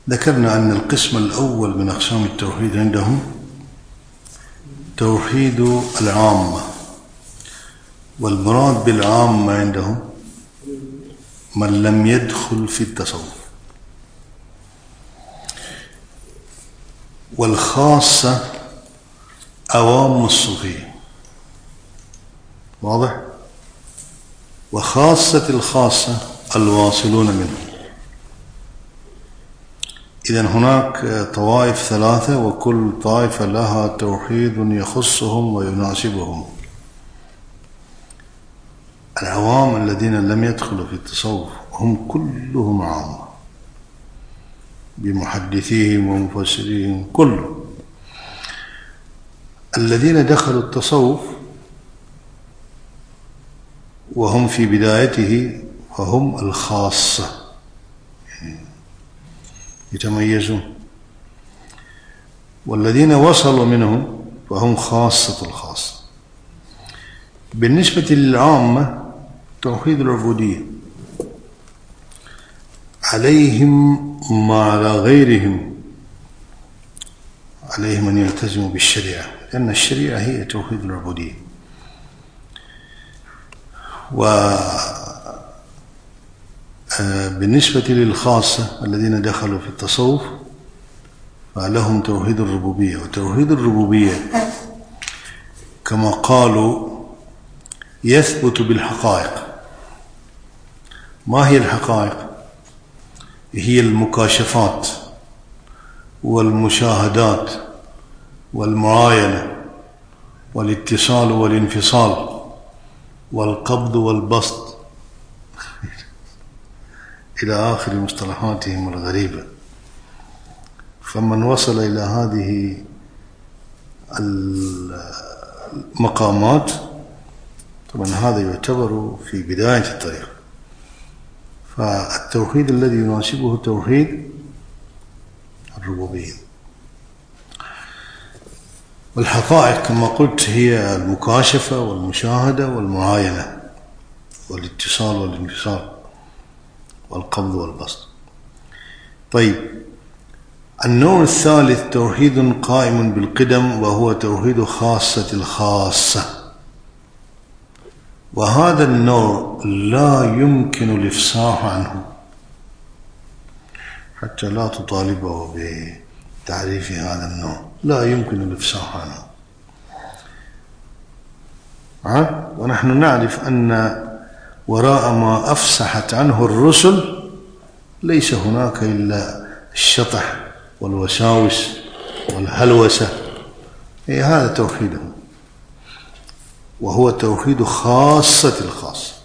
ذكرنا أن القسم الأول من أقسام التوحيد عندهم توحيد العامة، والمراد بالعامة عندهم من لم يدخل في التصوف، والخاصة عوام الصوفية، واضح؟ وخاصة الخاصة الواصلون منه. إذن هناك طوائف ثلاثة، وكل طائفة لها توحيد يخصهم ويناسبهم. العوام الذين لم يدخلوا في التصوف هم كلهم عامة بمحدثيهم ومفسريهم كله. الذين دخلوا التصوف وهم في بدايته فهم الخاصة، يتميزون، والذين وصلوا منهم فهم خاصة الخاصة. بالنسبة للعامة توحيد العبودية عليهم ما على غيرهم، عليهم أن يلتزموا بالشريعة، لأن الشريعة هي توحيد العبودية. وبالنسبة للخاصة الذين دخلوا في التصوف فلهم توحيد الربوبية. وتوحيد الربوبية كما قالوا يثبت بالحقائق. ما هي الحقائق؟ هي المكاشفات والمشاهدات والمعاينة والاتصال والانفصال والقبض والبسط إلى آخر مصطلحاتهم الغريبة. فمن وصل إلى هذه المقامات طبعا هذا يعتبر في بداية الطريق. فالتوحيد الذي يناسبه توحيد الربوبية. والحقائق كما قلت هي المكاشفة والمشاهدة والمعاينة والاتصال والانفصال والقبض والبسط. طيب، النوع الثالث توحيد قائم بالقدم، وهو توحيد خاصة الخاصة. وهذا النوع لا يمكن الإفصاح عنه، حتى لا تطالبه بتعريف هذا النوع، لا يمكن الإفصاح عنه. ونحن نعرف أن وراء ما أفصحت عنه الرسل ليس هناك إلا الشطح والوساوس والهلوسة. هذا توحيدهم، وهو توحيد خاصة الخاصة.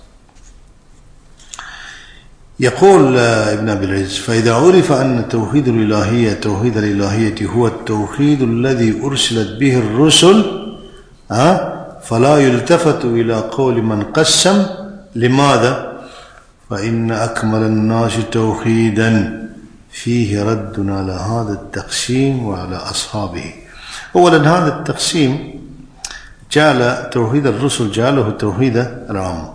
يقول ابن أبي العز: فإذا عرف أن توحيد الإلهية هو التوحيد الذي أرسلت به الرسل فلا يلتفت إلى قول من قسم. لماذا؟ فإن أكمل الناس توحيدا فيه رد على هذا التقسيم وعلى أصحابه. أولا، هذا التقسيم جعل توحيد الرسل جعله توحيد العامة،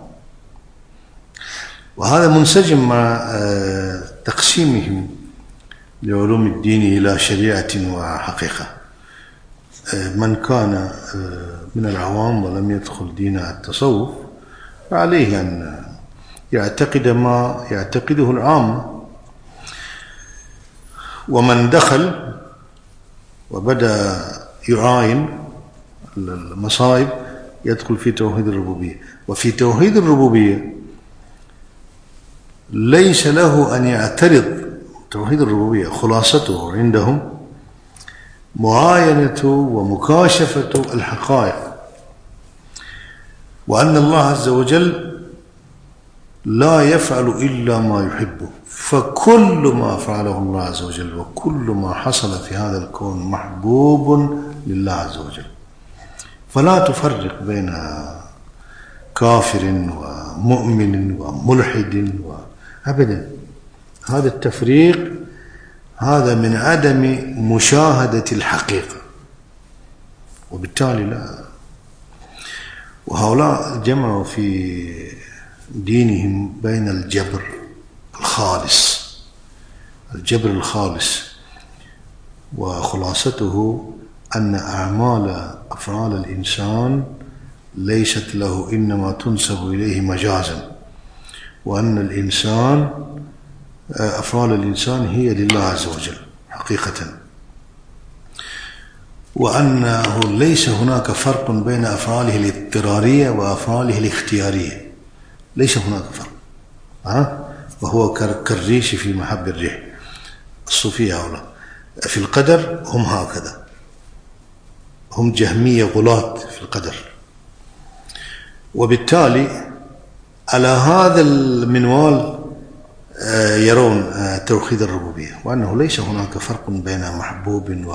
وهذا منسجم مع تقسيمهم لعلوم الدين إلى شريعة وحقيقة. من كان من العوام ولم يدخل دين التصوف فعليه أن يعتقد ما يعتقده العامة، ومن دخل وبدأ يعاين المصائب يدخل في توحيد الربوبية. وفي توحيد الربوبية ليس له أن يعترض. توحيد الربوبية خلاصته عندهم معاينة ومكاشفة الحقائق، وأن الله عز وجل لا يفعل إلا ما يحبه. فكل ما فعله الله عز وجل وكل ما حصل في هذا الكون محبوب لله عز وجل. فلا تفرق بين كافر ومؤمن وملحد أبدا. هذا التفريق هذا من عدم مشاهدة الحقيقة، وبالتالي لا. وهؤلاء جمعوا في دينهم بين الجبر الخالص الجبر الخالص، وخلاصته أن أفعال الإنسان ليست له، إنما تنسب إليه مجازا، وأن أفعال الإنسان هي لله عز وجل حقيقة، وأنه ليس هناك فرق بين أفعاله الاضطرارية وأفعاله الاختيارية، ليس هناك فرق. وهو كالريش في محب الريح. الصوفية هؤلاء في القدر هم هكذا، هم جهمية غلاة في القدر، وبالتالي على هذا المنوال يرون توحيد الربوبية، وأنه ليس هناك فرق بين محبوب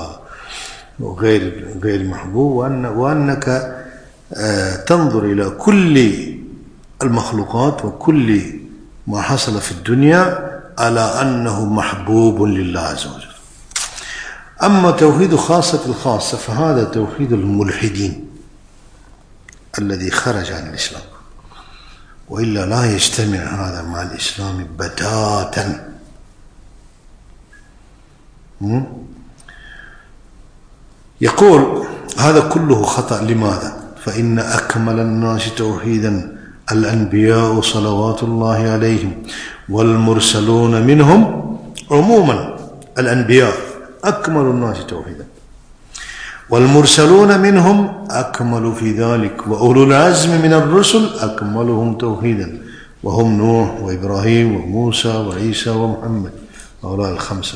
وغير محبوب، وأنك تنظر إلى كل المخلوقات وكل ما حصل في الدنيا على أنه محبوب لله عز وجل. أما توحيد خاصة الخاصة فهذا توحيد الملحدين الذي خرج عن الإسلام، وإلا لا يجتمع هذا مع الإسلام بتاتا. يقول هذا كله خطأ. لماذا؟ فإن أكمل الناس توحيدا الأنبياء صلوات الله عليهم، والمرسلون منهم عموما. الأنبياء أكمل الناس توحيدا، والمرسلون منهم أكمل في ذلك، وأولو العزم من الرسل أكملهم توحيدا، وهم نوح وإبراهيم وموسى وعيسى ومحمد، هؤلاء الخمسة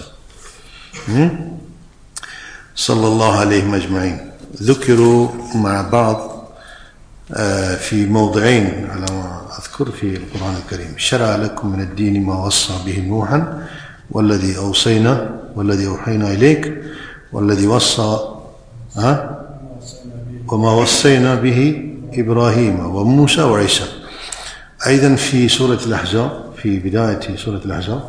صلى الله عليهم أجمعين. ذكروا مع بعض في موضعين على ما أذكر في القرآن الكريم: شرع لكم من الدين ما وصى به نوحا والذي أوحينا إليك والذي وصى وما وصينا به إبراهيم وموسى وعيسى. أيضا في سورة الأحزاب، في بداية سورة الأحزاب،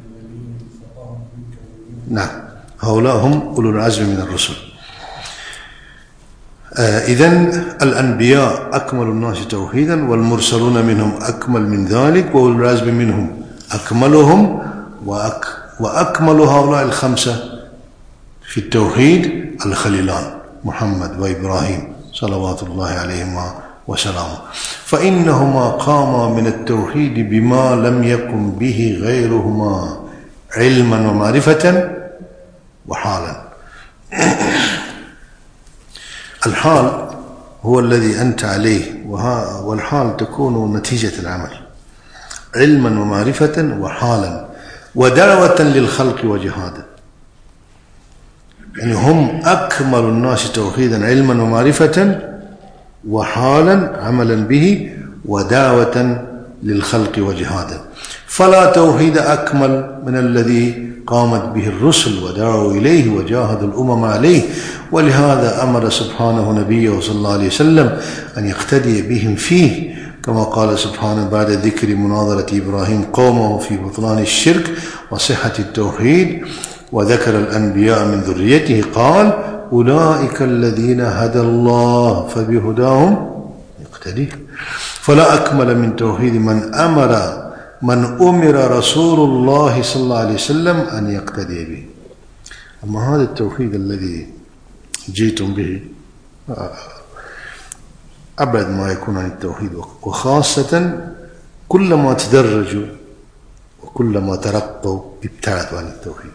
نعم، هؤلاء هم أولو العزم من الرسل. إذن الأنبياء أكمل الناس توحيدا، والمرسلون منهم أكمل من ذلك، وأولو العزم منهم أكملهم، وأكمل هؤلاء الخمسة في التوحيد الخليلان محمد وإبراهيم صلوات الله عليهما وسلامه، فإنهما قاما من التوحيد بما لم يقم به غيرهما علما ومعرفة وحالا. الحال هو الذي أنت عليه، والحال تكون نتيجة العمل، علما ومعرفة وحالا، ودعوة للخلق وجهادا. يعني هم أكمل الناس توحيدا علما ومعرفة وحالا عملا به، ودعوة للخلق وجهادا. فلا توحيد أكمل من الذي قامت به الرسل ودعوا إليه وجاهدوا الأمم عليه. ولهذا أمر سبحانه نبيه صلى الله عليه وسلم أن يقتدي بهم فيه، كما قال سبحانه بعد ذكر مناظرة إبراهيم قومه في بطلان الشرك وصحة التوحيد، وذكر الأنبياء من ذريته، قال: أولئك الذين هدى الله فبهداهم يقتدي. فلا أكمل من توحيد من أمر رسول الله صلى الله عليه وسلم أن يقتدي به. أما هذا التوحيد الذي جئتم به أبعد ما يكون عن التوحيد، وخاصة كلما تدرجوا وكلما ترقوا ابتعدوا عن التوحيد.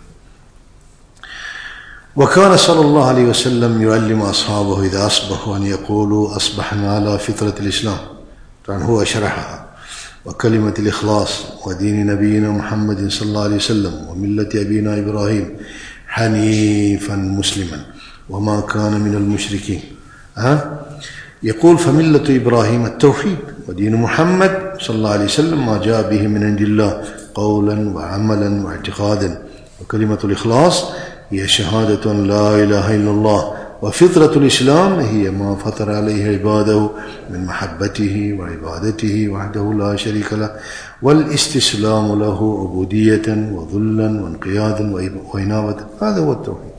وكان صلى الله عليه وسلم يعلم أصحابه إذا أصبحوا أن يقولوا: أصبحنا على فطرة الإسلام، طبعا هو شرحها، وكلمة الإخلاص، ودين نبينا محمد صلى الله عليه وسلم، وملة أبينا إبراهيم حنيفا مسلما وما كان من المشركين. يقول: فملة إبراهيم التوحيد، ودين محمد صلى الله عليه وسلم ما جاء به من عند الله قولا وعملا واعتقادا. وكلمة الإخلاص هي شهادة أن لا إله إلا الله، وفطرة الإسلام هي ما فطر عليه عباده من محبته وعبادته وحده لا شريك له، والاستسلام له عبودية وذلا وانقيادا وإنابة. هذا هو التوحيد.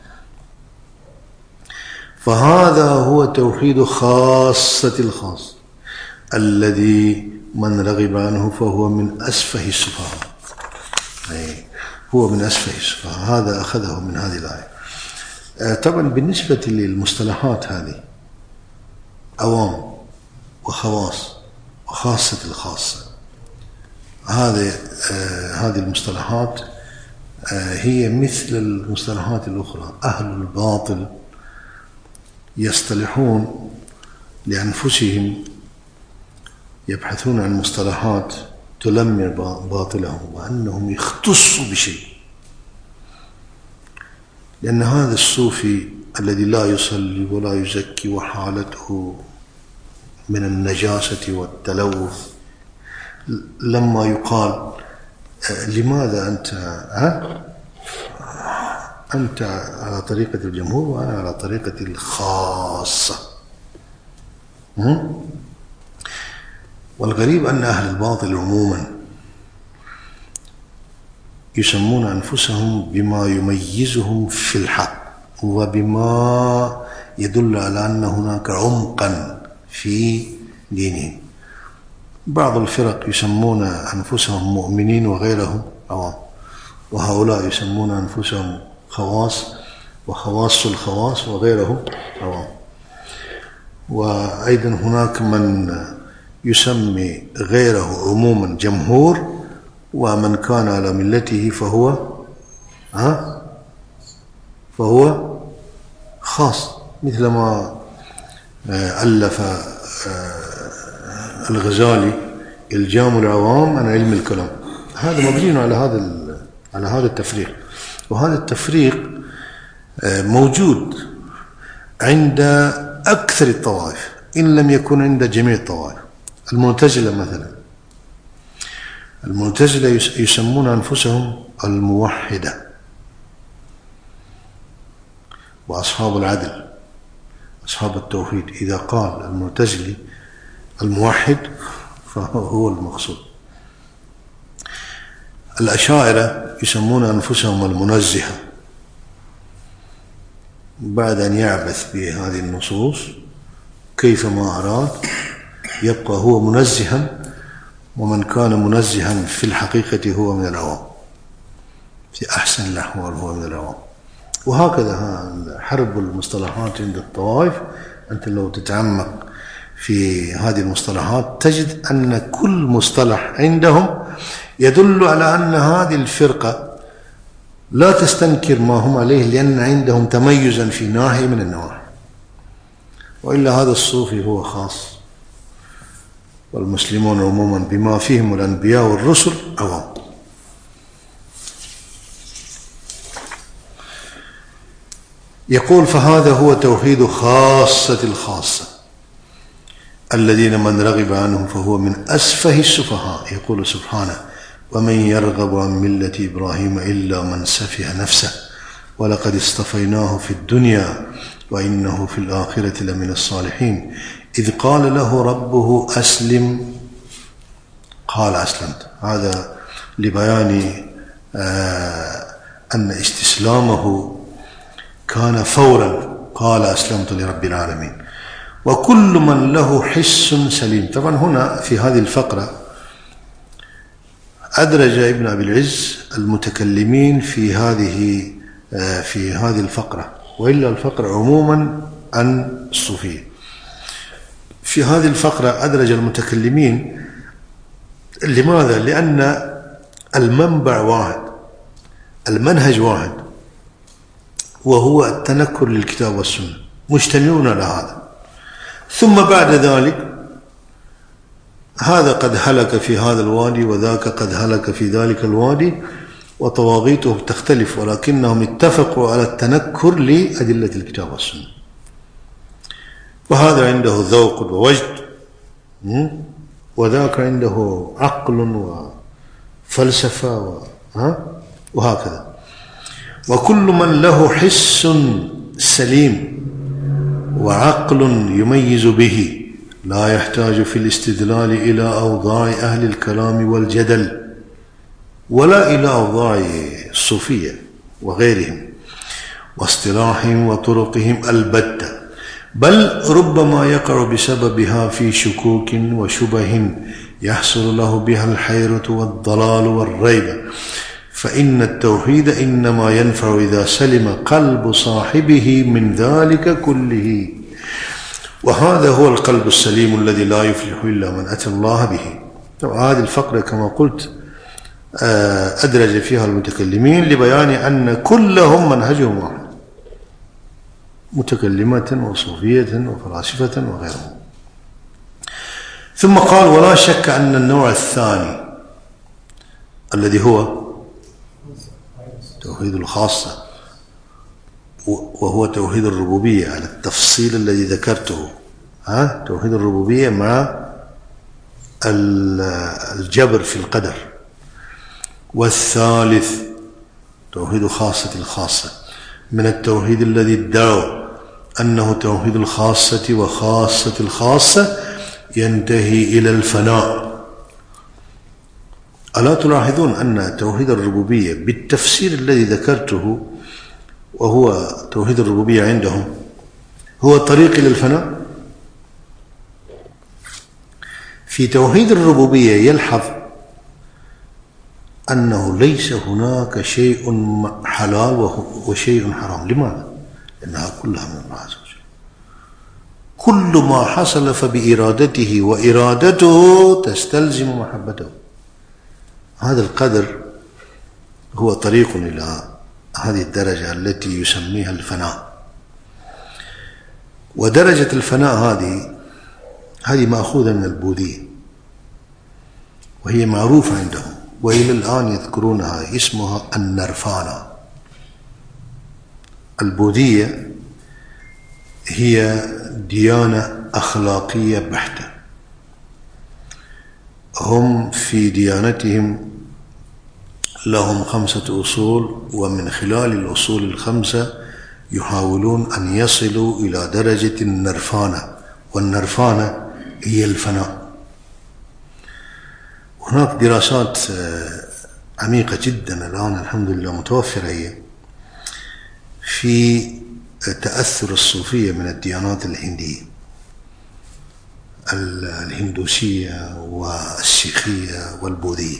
فهذا هو توحيد خاصة الخاص الذي من رغب عنه فهو من أسفه السفهاء. هو من أسفه السفهاء. هذا أخذه من هذه الآية. طبعا بالنسبة للمصطلحات هذه عوام وخواص وخاصة الخاصة، هذه المصطلحات هي مثل المصطلحات الأخرى. أهل الباطل يصطلحون لأنفسهم، يبحثون عن مصطلحات تلمع باطلهم وأنهم يختصوا بشيء، لأن هذا الصوفي الذي لا يصلي ولا يزكي وحالته من النجاسة والتلوث، لما يقال لماذا أنت على طريقة الجمهور وأنا على طريقة الخاصة، والغريب أن أهل الباطل عموما يسمون أنفسهم بما يميزهم في الحق وبما يدل على أن هناك عمقا في دينهم. بعض الفرق يسمون أنفسهم مؤمنين وغيرهم عوام، وهؤلاء يسمون أنفسهم خواص وخواص الخواص وغيرهم عوام. وأيضا هناك من يسمي غيره عموما جمهور، ومن كان على ملته فهو خاص، مثل ما ألف الغزالي إلجام العوام عن علم الكلام. هذا مبني على هذا التفريق، وهذا التفريق موجود عند أكثر الطوائف إن لم يكن عند جميع الطوائف. المعتزلة مثلا، المعتزلة يسمون أنفسهم الموحدة، وأصحاب العدل أصحاب التوحيد. إذا قال المعتزلي الموحد فهو المقصود. الأشاعرة يسمون أنفسهم المنزهة، بعد أن يعبث بهذه النصوص كيفما أراد يبقى هو منزها، ومن كان منزها في الحقيقة هو من العوام، في أحسن الأحوال هو من العوام. وهكذا حرب المصطلحات عند الطوائف. أنت لو تتعمق في هذه المصطلحات تجد أن كل مصطلح عندهم يدل على أن هذه الفرقة لا تستنكر ما هم عليه، لأن عندهم تميزا في ناحية من النواحي، وإلا هذا الصوفي هو خاص، والمسلمون عموما بما فيهم الأنبياء والرسل عوام. يقول فهذا هو توحيد خاصة الخاصة الذين من رغب عنهم فهو من أسفه السفهاء. يقول سبحانه ومن يرغب عن ملة إبراهيم إلا من سفه نفسه ولقد اصطفيناه في الدنيا وإنه في الآخرة لمن الصالحين إذ قال له ربه أسلم قال أسلمت. هذا لبيان أن استسلامه كان فورا، قال أسلمت لرب العالمين. وكل من له حس سليم. طبعا هنا في هذه الفقرة أدرج ابن أبي العز المتكلمين في هذه الفقرة، وإلا الفقرة عموما عن الصوفية. في هذه الفقرة أدرج المتكلمين. لماذا؟ لأن المنبع واحد، المنهج واحد، وهو التنكر للكتاب والسنة، مجتمعون على هذا. ثم بعد ذلك هذا قد هلك في هذا الوادي وذاك قد هلك في ذلك الوادي، وطواغيته تختلف، ولكنهم اتفقوا على التنكر لأدلة الكتاب والسنة. وهذا عنده ذوق ووجد، وذاك عنده عقل وفلسفة وهكذا. وكل من له حس سليم وعقل يميز به لا يحتاج في الاستدلال إلى أوضاع أهل الكلام والجدل ولا إلى أوضاع الصوفية وغيرهم واصطلاحهم وطرقهم البتة، بل ربما يقع بسببها في شكوك وشبه يحصل له بها الحيرة والضلال والريبة، فإن التوحيد إنما ينفع إذا سلم قلب صاحبه من ذلك كله، وهذا هو القلب السليم الذي لا يفلح إلا من أتى الله به. هذه الفقرة كما قلت أدرج فيها المتكلمين لبيان أن كلهم منهجهم واحد، متكلمة وصوفية وفلاسفة وغيرهم. ثم قال: ولا شك أن النوع الثاني الذي هو توحيد الخاصة، وهو توحيد الربوبية على التفصيل الذي ذكرته، توحيد الربوبية مع الجبر في القدر. والثالث توحيد خاصة الخاصة من التوحيد الذي ادعوا أنه توحيد الخاصة وخاصة الخاصة ينتهي إلى الفناء. ألا تلاحظون أن توحيد الربوبية بالتفسير الذي ذكرته، وهو توحيد الربوبية عندهم هو الطريق إلى الفناء؟ في توحيد الربوبية يلحظ أنه ليس هناك شيء حلال وشيء حرام. لماذا؟ لأنها كلها من الله عز وجل. كل ما حصل فبإرادته، وإرادته تستلزم محبته. هذا القدر هو طريق إلى هذه الدرجة التي يسميها الفناء. ودرجة الفناء هذه مأخوذة من البوذية، وهي معروفة عندهم، وإلى الآن يذكرونها، اسمها النرفانة. البوذية هي ديانة أخلاقية بحتة. هم في ديانتهم لهم 5 أصول، ومن خلال الأصول ال5 يحاولون أن يصلوا إلى درجة النرفانة، والنرفانة هي الفناء. هناك دراسات عميقة جدا الآن الحمد لله متوفرة هي في تأثر الصوفية من الديانات الهندية، الهندوسية والسيخية والبوذية،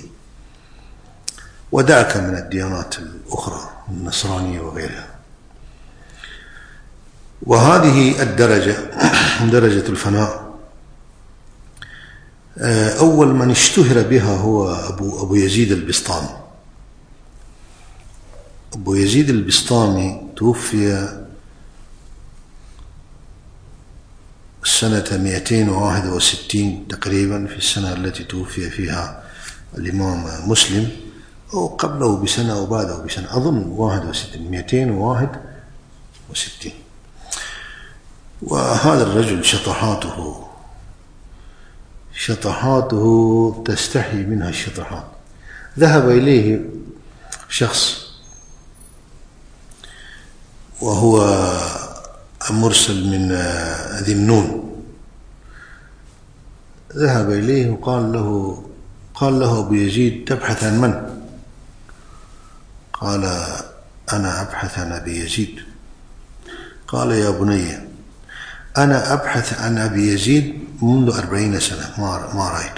ودعك من الديانات الأخرى النصرانية وغيرها. وهذه الدرجة درجة الفناء أول من اشتهر بها هو أبو يزيد البسطامي. أبو يزيد البسطامي توفي سنة 261 تقريبا، في السنة التي توفي فيها الإمام مسلم، أو قبله بسنة أو بعده بسنة، أظن 261. وهذا الرجل شطحاته تستحي منها الشطحات. ذهب إليه شخص وهو مرسل من ذي النون، ذهب إليه وقال له أبو يزيد: تبحث عن من؟ قال: أنا أبحث عن أبي يزيد. قال: يا بني، أنا أبحث عن أبي يزيد منذ 40 سنة ما رأيته.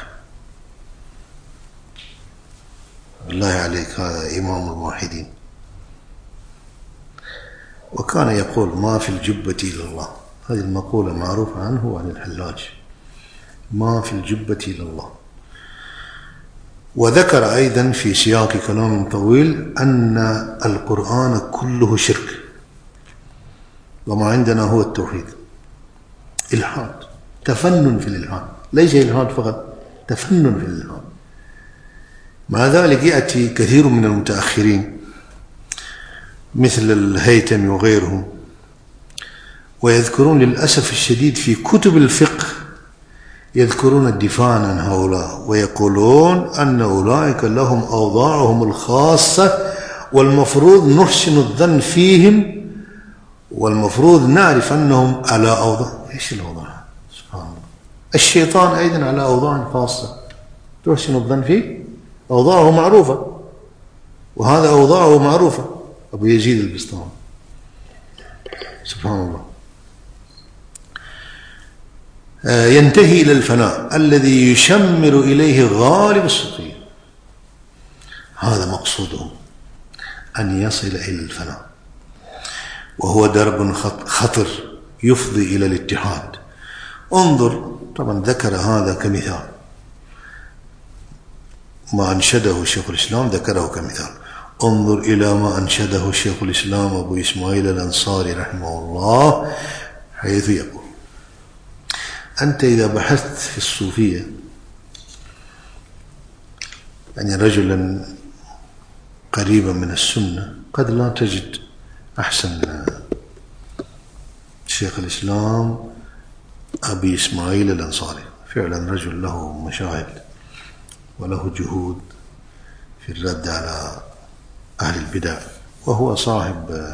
بالله عليك، هذا إمام الموحدين. وكان يقول: ما في الجبة إلا الله. هذه المقولة معروفة عنه وعن الحلاج: ما في الجبة إلا الله. وذكر أيضا في سياق كلام طويل أن القرآن كله شرك، وما عندنا هو التوحيد. إلحاد، تفنن في الإلحاد، ليس إلحاد فقط، تفنن في الإلحاد. مع ذلك يأتي كثير من المتأخرين مثل الهيثمي وغيرهم ويذكرون للأسف الشديد في كتب الفقه، يذكرون الدفاع عن هؤلاء ويقولون أن أولئك لهم أوضاعهم الخاصة، والمفروض نحسن الظن فيهم، والمفروض نعرف أنهم على أوضاع. إيش الأوضاع؟ سبحان الله. الشيطان أيضا على أوضاع خاصة تحسن الظن فيه، أوضاعه معروفة، وهذا أوضاعه معروفة. أبو يزيد البسطامي سبحان الله. ينتهي إلى الفناء الذي يشمر إليه غالب الصوفية. هذا مقصودهم، أن يصل إلى الفناء، وهو درب خطر يفضي إلى الاتحاد. انظر، طبعا ذكر هذا كمثال، ما أنشده شيخ الإسلام ذكره كمثال. انظر إلى ما أنشده شيخ الإسلام أبو إسماعيل الأنصاري رحمه الله، حيث يقول: أنت إذا بحثت في الصوفية يعني رجلا قريبا من السنة قد لا تجد أحسن شيخ الإسلام أبي إسماعيل الأنصاري. فعلا رجل له مشاهد وله جهود في الرد على أهل البدع، وهو صاحب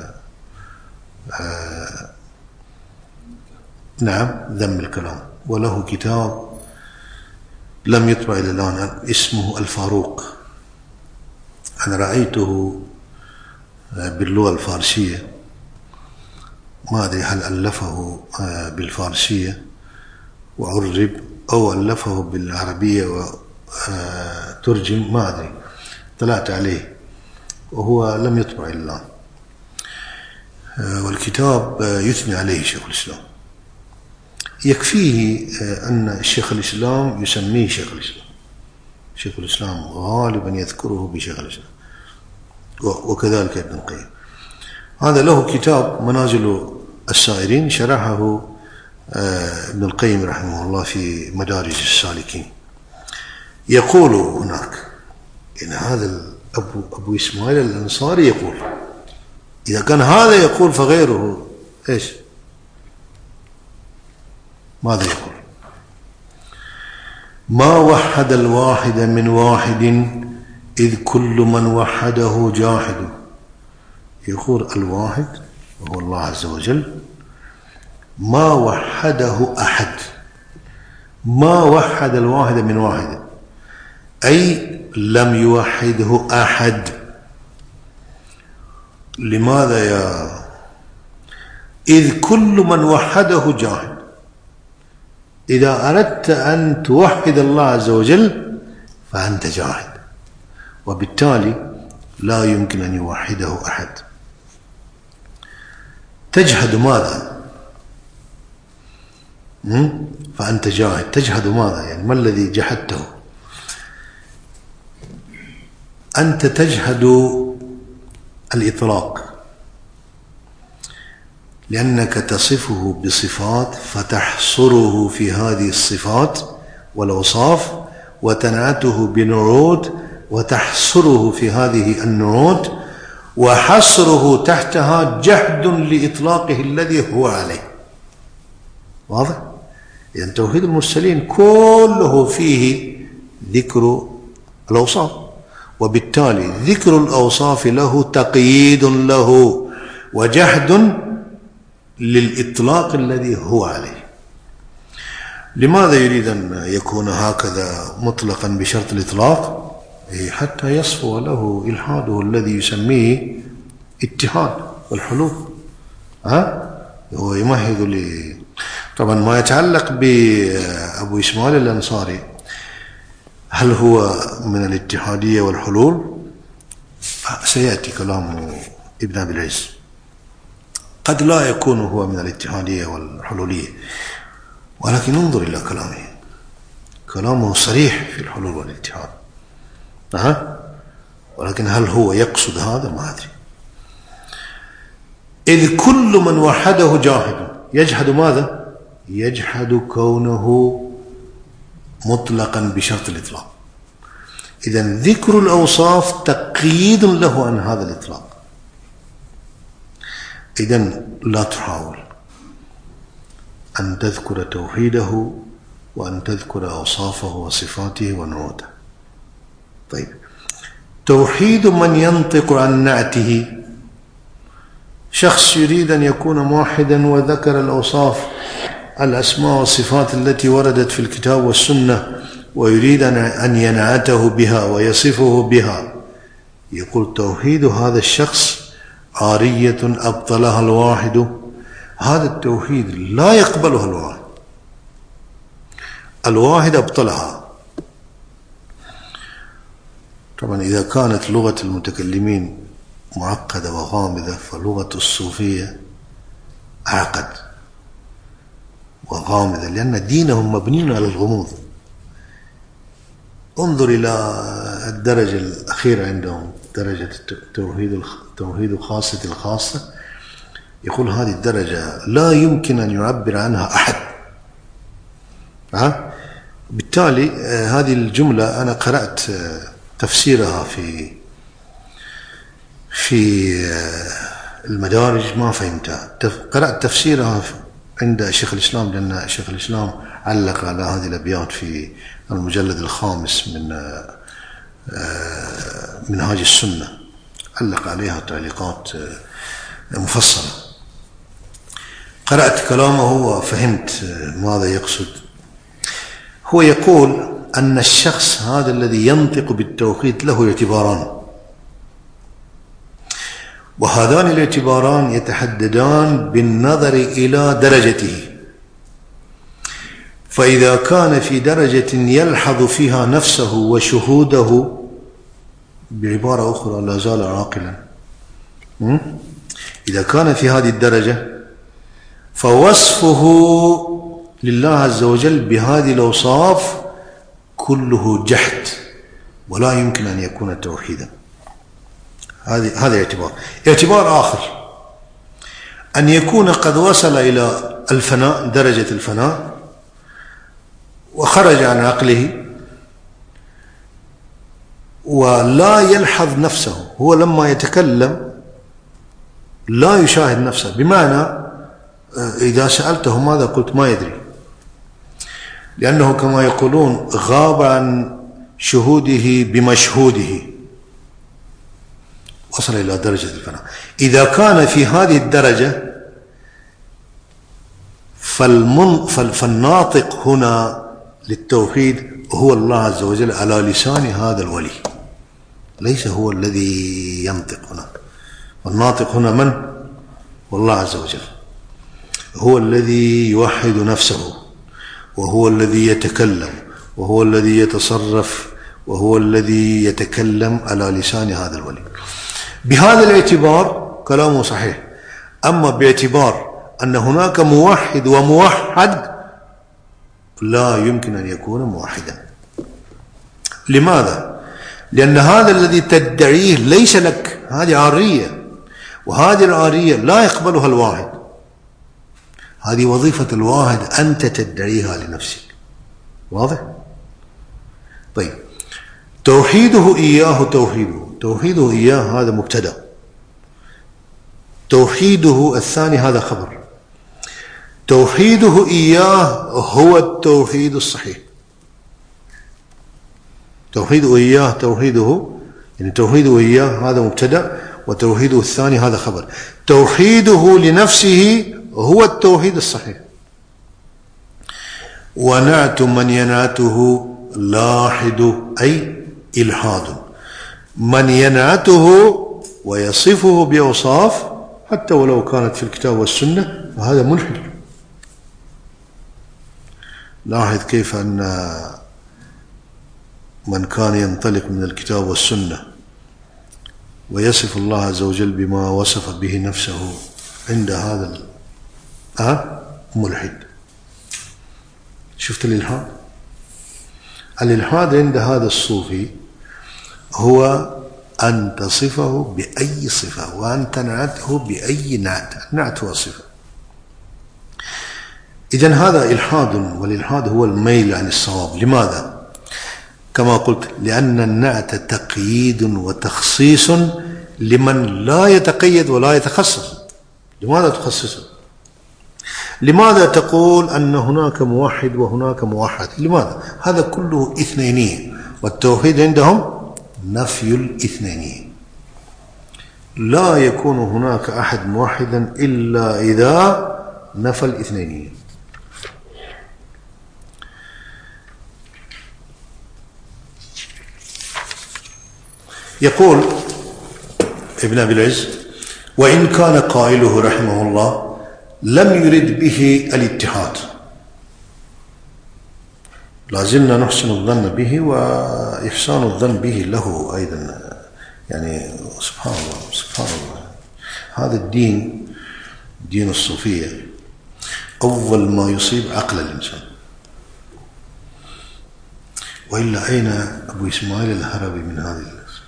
ذم الكلام، وله كتاب لم يطبع إلى الآن اسمه الفاروق. أنا رأيته باللغة الفارسية، ما أدري هل ألفه بالفارسية وعرب أو ألفه بالعربية وترجم، ما أدري، طلعت عليه وهو لم يطبع إلى الآن، والكتاب يثني عليه شيخ الإسلام. يكفيه أن الشيخ الإسلام يسميه شيخ الإسلام، شيخ الإسلام غالبا يذكره بشيخ الإسلام، وكذلك ابن القيم. هذا له كتاب منازل السائرين، شرحه ابن القيم رحمه الله في مدارج السالكين. يقول هناك إن هذا أبو إسماعيل الأنصاري يقول، إذا كان هذا يقول فغيره إيش؟ ماذا يقول؟ ما وحد الواحد من واحد إذ كل من وحده جاحد. يقول الواحد وهو الله عز وجل ما وحده أحد، ما وحد الواحد من واحد، أي لم يوحده أحد. لماذا يا؟ إذ كل من وحده جاحد. إذا أردت أن توحد الله عز وجل فأنت جاحد، وبالتالي لا يمكن أن يوحده أحد. تجحد ماذا؟ فأنت جاحد. تجحد ماذا؟ يعني ما الذي جحدته؟ أنت تجحد الإطلاق، لأنك تصفه بصفات فتحصره في هذه الصفات والأوصاف، وتنعته بنعود وتحصره في هذه النعود، وحصره تحتها جحد لإطلاقه الذي هو عليه. واضح؟ يعني توحيد المرسلين كله فيه ذكر الأوصاف، وبالتالي ذكر الأوصاف له تقييد له وجحد للإطلاق الذي هو عليه. لماذا يريد أن يكون هكذا مطلقا بشرط الإطلاق؟ حتى يصفو له إلحاده الذي يسميه اتحاد والحلول. هو يمهد طبعا ما يتعلق بأبو إسماعيل الأنصاري، هل هو من الاتحادية والحلول؟ سيأتي كلام ابن أبي العز. قد لا يكون هو من الاتحادية والحلولية، ولكن انظر إلى كلامه، كلامه صريح في الحلول والاتحاد. ولكن هل هو يقصد هذا؟ ما أدري. إذ كل من وحده جاحد. يجحد ماذا؟ يجحد كونه مطلقا بشرط الإطلاق. إذن ذكر الأوصاف تقييد له عن هذا الإطلاق. إذن لا تحاول أن تذكر توحيده وأن تذكر أوصافه وصفاته ونعوته. طيب، توحيد من ينطق عن نعته. شخص يريد أن يكون موحدا وذكر الأوصاف الأسماء والصفات التي وردت في الكتاب والسنة، ويريد أن ينعته بها ويصفه بها، يقول توحيد هذا الشخص عارية أبطلها الواحد. هذا التوحيد لا يقبلها الواحد، الواحد أبطلها. طبعا إذا كانت لغة المتكلمين معقدة وغامضة، فلغة الصوفية أعقد وغامضة، لأن دينهم مبني على الغموض. انظر إلى الدرجة الأخيرة عندهم، درجة توحيد خاصة الخاصة. يقول هذه الدرجة لا يمكن أن يعبر عنها أحد. بالتالي هذه الجملة أنا قرأت تفسيرها في المدارج ما فهمتها. قرأت تفسيرها عند شيخ الإسلام، لأن شيخ الإسلام علق على هذه الأبيات في المجلد الخامس من منهاج السنة، علق عليها تعليقات مفصلة. قرأت كلامه وفهمت ماذا يقصد. هو يقول أن الشخص هذا الذي ينطق بالتوحيد له اعتباران، وهذان الاعتباران يتحددان بالنظر إلى درجته. فإذا كان في درجة يلحظ فيها نفسه وشهوده، بعبارة أخرى لا زال عاقلا، إذا كان في هذه الدرجة فوصفه لله عز وجل بهذه الأوصاف كله جحد، ولا يمكن أن يكون توحيدا. هذا اعتبار آخر، أن يكون قد وصل إلى الفناء، درجة الفناء، وخرج عن عقله ولا يلحظ نفسه. هو لما يتكلم لا يشاهد نفسه، بمعنى إذا سألته ماذا قلت ما يدري، لأنه كما يقولون غاب عن شهوده بمشهوده، وصل إلى درجة الفناء. إذا كان في هذه الدرجة فالناطق هنا للتوحيد هو الله عز وجل على لسان هذا الولي، ليس هو الذي ينطق هنا. والناطق هنا من؟ والله عز وجل، هو الذي يوحد نفسه، وهو الذي يتكلم، وهو الذي يتصرف، وهو الذي يتكلم على لسان هذا الولي. بهذا الاعتبار كلامه صحيح. أما باعتبار أن هناك موحد وموحد، لا يمكن أن يكون موحدا. لماذا؟ لأن هذا الذي تدعيه ليس لك، هذه عارية، وهذه العارية لا يقبلها الواحد. هذه وظيفة الواحد أنت تدعيها لنفسك. واضح؟ طيب، توحيده إياه توحيده إياه هذا مبتدأ، توحيده الثاني هذا خبر. توحيده إياه هو التوحيد الصحيح. توحيده إياه يعني توحيده إياه هذا مبتدأ، وتوحيده الثاني هذا خبر. توحيده لنفسه هو التوحيد الصحيح. ونعت من ينعته لاحد أي إلحاد، من ينعته ويصفه بأوصاف حتى ولو كانت في الكتاب والسنة فهذا ملحد. لاحظ كيف أن من كان ينطلق من الكتاب والسنة ويصف الله عز وجل بما وصف به نفسه عند هذا ملحد. شفت الإلحاد؟ الإلحاد عند هذا الصوفي هو أن تصفه بأي صفة، وأن تنعته بأي نعت. النعت هو الصفة. إذن هذا إلحاد، والإلحاد هو الميل عن الصواب. لماذا؟ كما قلت، لأن النعت تقييد وتخصيص لمن لا يتقيد ولا يتخصص. لماذا تخصصه؟ لماذا تقول أن هناك موحد وهناك موحد؟ لماذا؟ هذا كله اثنينية، والتوحيد عندهم نفي الاثنينية. لا يكون هناك أحد موحدا إلا إذا نفى الاثنينية. يقول ابن أبي العز: وإن كان قائله رحمه الله لم يرد به الاتحاد، لازلنا نحسن الظن به، وإحسان الظن به له أيضا يعني سبحان الله سبحان الله. هذا الدين دين الصوفية أول ما يصيب عقل الإنسان. وإلا أين أبو إسماعيل الهروي من هذه؟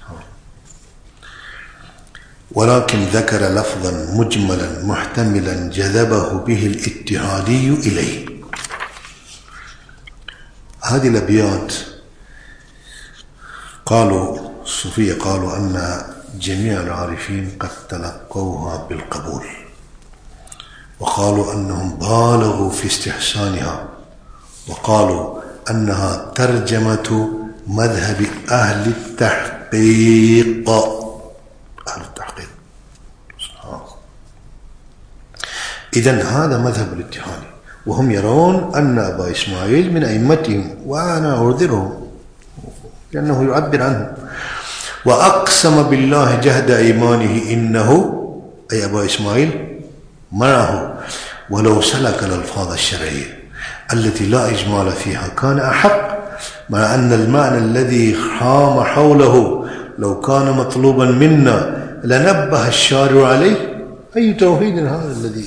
ولكن ذكر لفظا مجملا محتملا جذبه به الاتحادي إليه. هذه الأبيات قالوا الصوفية قالوا أن جميع العارفين قد تلقوها بالقبول، وقالوا أنهم بالغوا في استحسانها، وقالوا أنها ترجمة مذهب أهل التحقيق. أهل التحقيق إذن هذا مذهب الاتحادي، وهم يرون أن أبا إسماعيل من أئمتهم، وأنا أعذرهم لأنه يعبر عنه. وأقسم بالله جهد إيمانه إنه أي أبا إسماعيل معه ولو سلك الألفاظ الشرعية التي لا إجمال فيها كان أحق، مع أن المعنى الذي حام حوله لو كان مطلوبا منا لنبه الشارع عليه. أي توحيد هذا الذي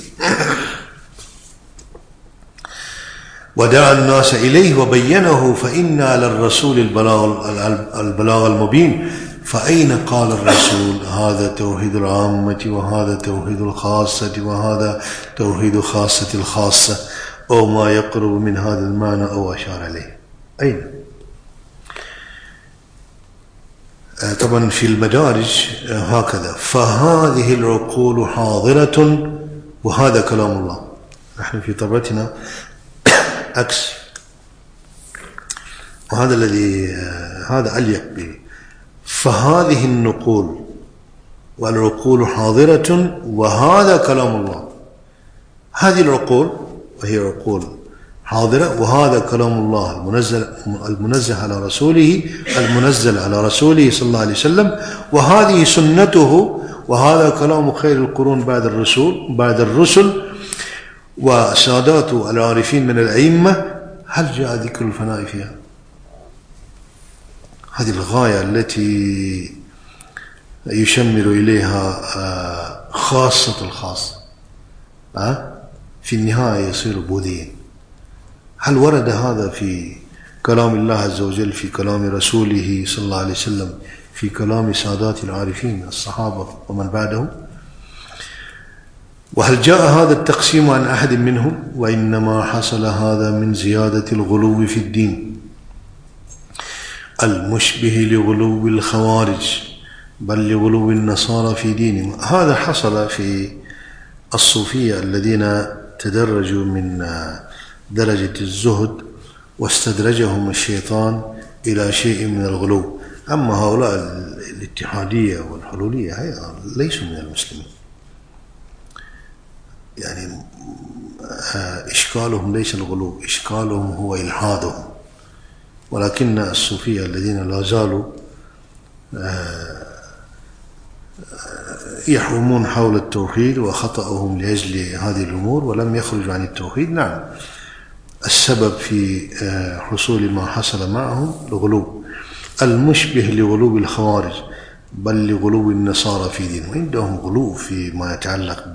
ودعا الناس إليه وبينه، فإنا للرسول البلاغ المبين. فأين قال الرسول هذا توحيد العامة وهذا توحيد الخاصة وهذا توحيد خاصة الخاصة أو ما يقرب من هذا المعنى أو أشار عليه؟ أين؟ طبعا في المدارج هكذا. فهذه العقول حاضرة وهذا كلام الله. نحن في طبعتنا عكس، وهذا الذي هذا أليق به. فهذه النقول والعقول حاضرة وهذا كلام الله. هذه العقول وهي عقول حاضرة وهذا كلام الله المنزل على رسوله صلى الله عليه وسلم، وهذه سنته، وهذا كلام خير القرون بعد الرسل وسادات العارفين من الأئمة. هل جاء ذكر الفناء فيها؟ هذه الغاية التي يشمر إليها خاصة الخاصة في النهاية يصير بوذيا. هل ورد هذا في كلام الله عز وجل، في كلام رسوله صلى الله عليه وسلم، في كلام سادات العارفين الصحابة ومن بعدهم؟ وهل جاء هذا التقسيم عن أحد منهم؟ وإنما حصل هذا من زيادة الغلو في الدين المشبه لغلو الخوارج، بل لغلو النصارى في دينهم. هذا حصل في الصوفية الذين تدرجوا من درجة الزهد واستدرجهم الشيطان إلى شيء من الغلو. أما هؤلاء الاتحادية والحلولية ليسوا من المسلمين، يعني إشكالهم ليس الغلو، إشكالهم هو إلحادهم. ولكن الصوفية الذين لا زالوا يحومون حول التوحيد وخطأهم لأجل هذه الأمور ولم يخرجوا عن التوحيد، نعم السبب في حصول ما حصل معهم الغلو المشبه لغلو الخوارج، بل لغلو النصارى في دينهم. عندهم غلو فيما يتعلق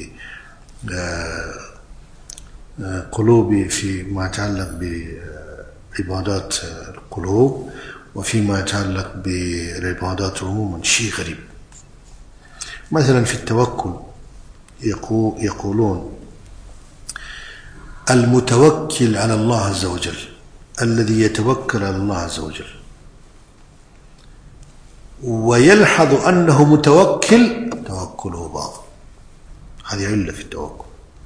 بقلوب، فيما يتعلق بعبادات القلوب، وفيما يتعلق بالعبادات عموما شيء غريب. مثلا في التوكل يقولون المتوكل على الله عز وجل، الذي يتوكل على الله عز وجل ويلحظ أنه متوكل، توكله باطل. هذه علة في التوكل،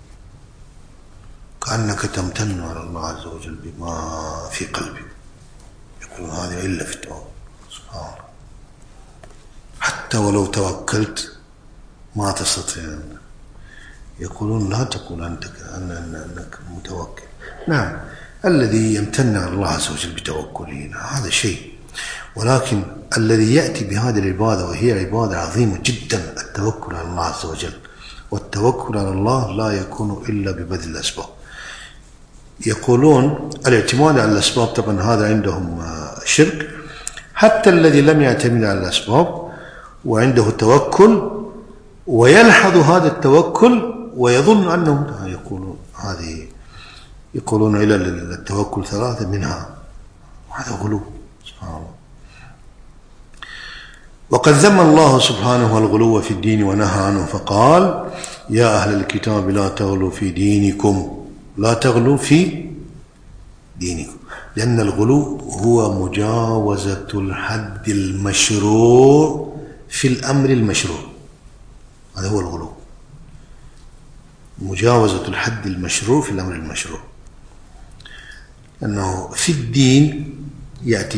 كأنك تمتن على الله عز وجل بما في قلبك. يقولون هذه علة في التوكل. سبحان الله. حتى ولو توكلت ما تستطيع. يقولون لا تقول أنك متوكل. نعم الذي يمتن على الله عز وجل بتوكله هذا شيء، ولكن الذي يأتي بهذه العبادة وهي عبادة عظيمة جدا، التوكل على الله عز وجل. والتوكل على الله لا يكون إلا ببذل الأسباب. يقولون الاعتماد على الأسباب طبعا هذا عندهم شرك. حتى الذي لم يعتمد على الأسباب وعنده التوكل ويلحظ هذا التوكل ويظن أنهم يقولون إلى التوكل ثلاثة منها، هذا غلو سبحان الله. وقد ذم الله سبحانه الغلو في الدين ونهى عنه فقال: يا أهل الكتاب لا تغلوا في دينكم، لا تغلوا في دينكم، لأن الغلو هو مجاوزة الحد المشروع في الأمر المشروع، هذا هو الغلو، مجاوزة الحد المشروع في الأمر المشروع، أنه في الدين يأتي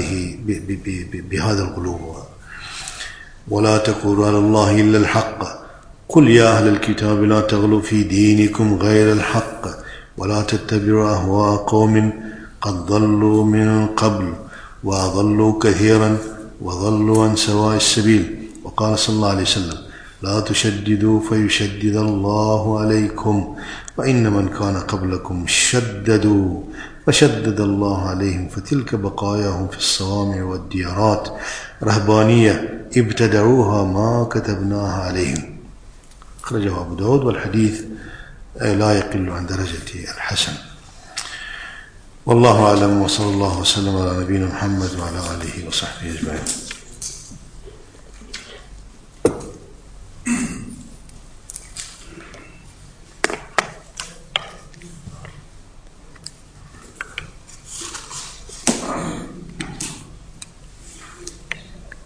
بهذا الغلو. ولا تقولوا على الله إلا الحق، قل يا أهل الكتاب لا تغلوا في دينكم غير الحق ولا تتبعوا أهواء قوم قد ضلوا من قبل وأضلوا كثيرا وضلوا عن سواء السبيل. وقال صلى الله عليه وسلم: لا تشددوا فيشدد الله عليكم، فإن من كان قبلكم شددوا فشدد الله عليهم، فتلك بقاياهم في الصوامع والديارات رهبانية ابتدعوها ما كتبناها عليهم. أخرجه أبو داود، والحديث لا يقل عن درجة الحسن. والله أعلم، وصلى الله وسلم على نبينا محمد وعلى آله وصحبه أجمعين.